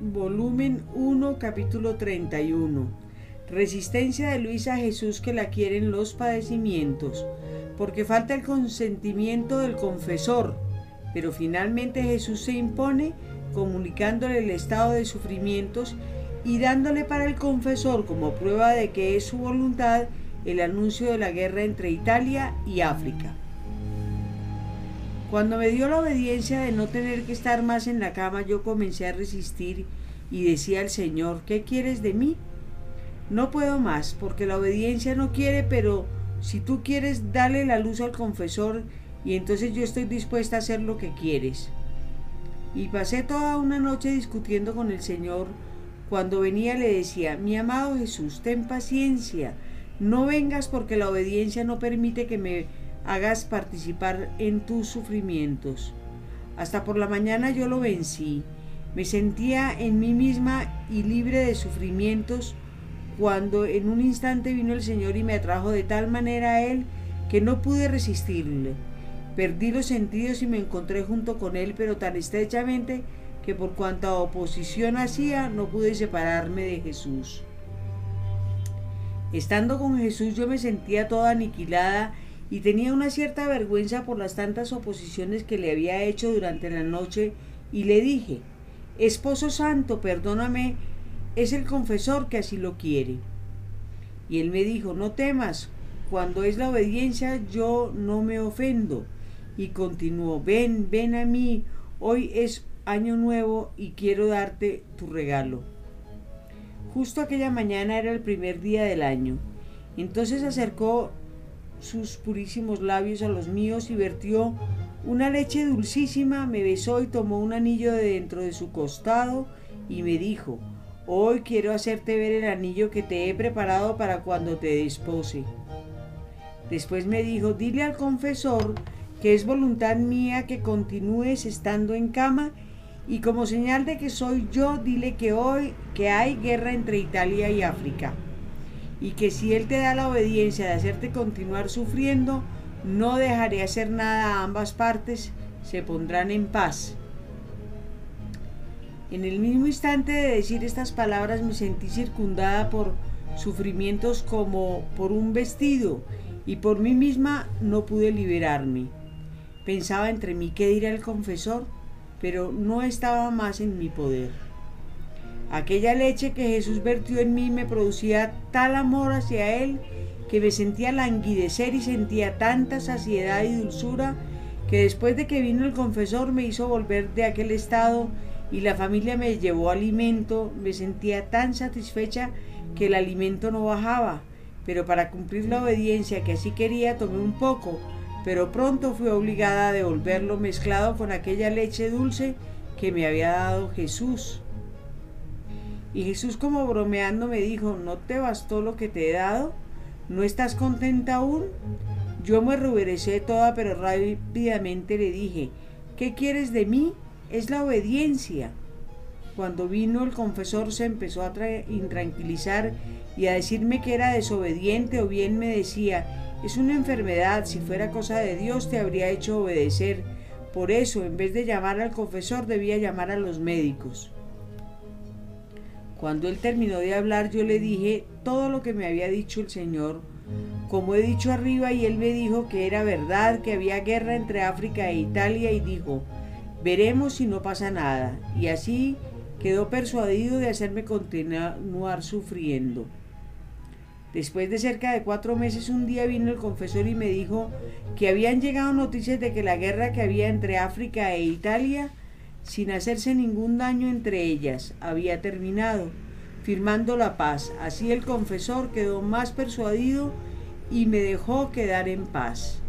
volumen 1, capítulo 31. Resistencia de Luis a Jesús que la quieren los padecimientos, porque falta el consentimiento del confesor, pero finalmente Jesús se impone comunicándole el estado de sufrimientos y dándole para el confesor como prueba de que es su voluntad el anuncio de la guerra entre Italia y África. Cuando me dio la obediencia de no tener que estar más en la cama, yo comencé a resistir y decía al Señor: ¿qué quieres de mí? No puedo más, porque la obediencia no quiere, pero si tú quieres, dale la luz al confesor y entonces yo estoy dispuesta a hacer lo que quieres. Y pasé toda una noche discutiendo con el Señor. Cuando venía le decía: mi amado Jesús, ten paciencia, no vengas porque la obediencia no permite que me hagas participar en tus sufrimientos. Hasta por la mañana yo lo vencí, me sentía en mí misma y libre de sufrimientos, cuando en un instante vino el Señor y me atrajo de tal manera a Él que no pude resistirle. Perdí los sentidos y me encontré junto con Él, pero tan estrechamente que por cuanta oposición hacía no pude separarme de Jesús. Estando con Jesús yo me sentía toda aniquilada y tenía una cierta vergüenza por las tantas oposiciones que le había hecho durante la noche, y le dije: Esposo santo, perdóname, es el confesor que así lo quiere. Y él me dijo: no temas, cuando es la obediencia yo no me ofendo. Y continuó: ven a mí, hoy es año nuevo y quiero darte tu regalo. Justo aquella mañana era el primer día del año. Entonces acercó sus purísimos labios a los míos y vertió una leche dulcísima, me besó y tomó un anillo de dentro de su costado y me dijo: hoy quiero hacerte ver el anillo que te he preparado para cuando te despose. Después me dijo: dile al confesor que es voluntad mía que continúes estando en cama, y como señal de que soy yo, dile que hoy hay guerra entre Italia y África, y que si él te da la obediencia de hacerte continuar sufriendo, no dejaré hacer nada a ambas partes, se pondrán en paz. En el mismo instante de decir estas palabras me sentí circundada por sufrimientos como por un vestido, y por mí misma no pude liberarme. Pensaba entre mí: ¿qué dirá el confesor? Pero no estaba más en mi poder. Aquella leche que Jesús vertió en mí me producía tal amor hacia Él que me sentía languidecer y sentía tanta saciedad y dulzura que después de que vino el confesor me hizo volver de aquel estado y la familia me llevó alimento. Me sentía tan satisfecha que el alimento no bajaba, pero para cumplir la obediencia que así quería tomé un poco, pero pronto fui obligada a devolverlo mezclado con aquella leche dulce que me había dado Jesús. Y Jesús, como bromeando, me dijo: ¿no te bastó lo que te he dado? ¿No estás contenta aún? Yo me ruboricé toda, pero rápidamente le dije: ¿qué quieres de mí? Es la obediencia. Cuando vino el confesor se empezó a intranquilizar y a decirme que era desobediente, o bien me decía: es una enfermedad, si fuera cosa de Dios te habría hecho obedecer. Por eso, en vez de llamar al confesor, debía llamar a los médicos. Cuando él terminó de hablar, yo le dije todo lo que me había dicho el Señor, como he dicho arriba, y él me dijo que era verdad, que había guerra entre África e Italia, y dijo: veremos si no pasa nada. Y así quedó persuadido de hacerme continuar sufriendo. Después de cerca de 4 meses, un día vino el confesor y me dijo que habían llegado noticias de que la guerra que había entre África e Italia, sin hacerse ningún daño entre ellas, había terminado, firmando la paz. Así el confesor quedó más persuadido y me dejó quedar en paz.